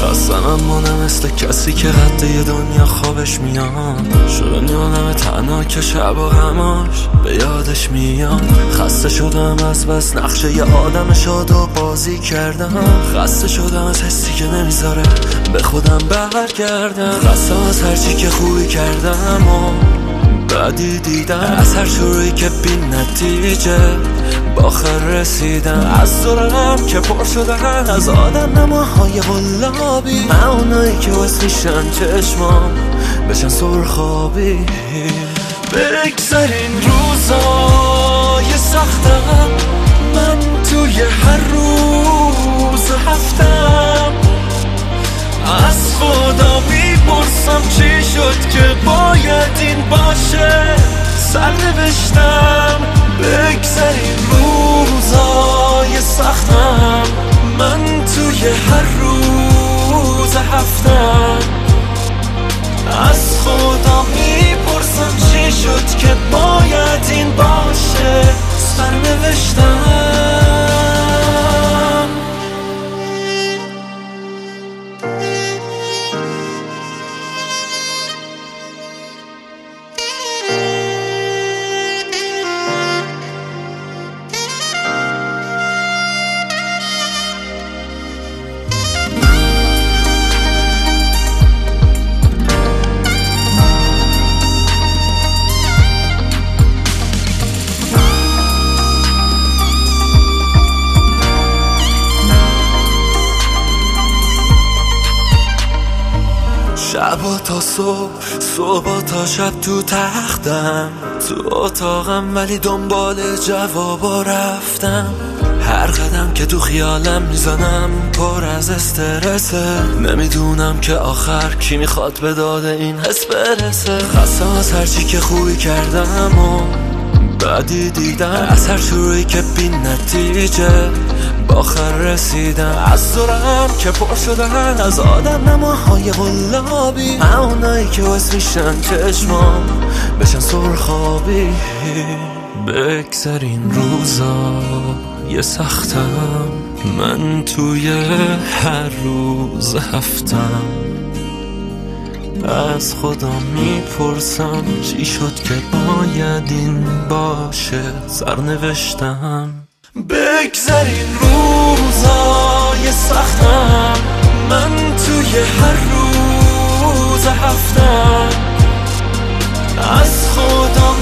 خستم اما نه مثل کسی که قد یه دنیا خوابش میاد. شدم یادم تنها که شب و غماش به یادش میاد. خسته شدم از بس نقشه یه آدم شاد و بازی کردم. خسته شدم از حسی که نمیذاره به خودم برگردم. خستم از هرچی که خوبی کردم و بعدی دیدم، از هر شروعی که بی نتیجه با آخر رسیدم. از دورم که پر شدن از آدم نماهای غلابی، اونایی که واسه میشن چشمام بشن سرخابی. بگذارین روزای سختم، من توی هر روز هفتم از خدا میپرسم چی شد که باید این باشه سرنوشتم. بگذارین روزای سختم، من توی هر روز هفتم از خدا میپرسم چی شد که باید این باشه سرنوشتم. شبا تا صبح، صبح تا شب تو تختم، تو اتاقم ولی دنبال جوابا رفتم. هر قدم که تو خیالم میزنم پر از استرسه، نمیدونم که آخر کی میخواد به داد این حس برسه. خستم از هرچی که خوبی کردم و بعدی دیدم، از هر شروعی که بی نتیجه با آخر رسیدم. از دورم که پر شدن از آدم نماهای غلابی، اونایی که واسه میشن چشمام بشن سرخابی. بگذارین روزای سختم، من توی هر روز هفتم از خدا میپرسم چی شد که باید این باشه سرنوشتم. بگذارین روزای سختم، من توی هر روز هفتم از خدا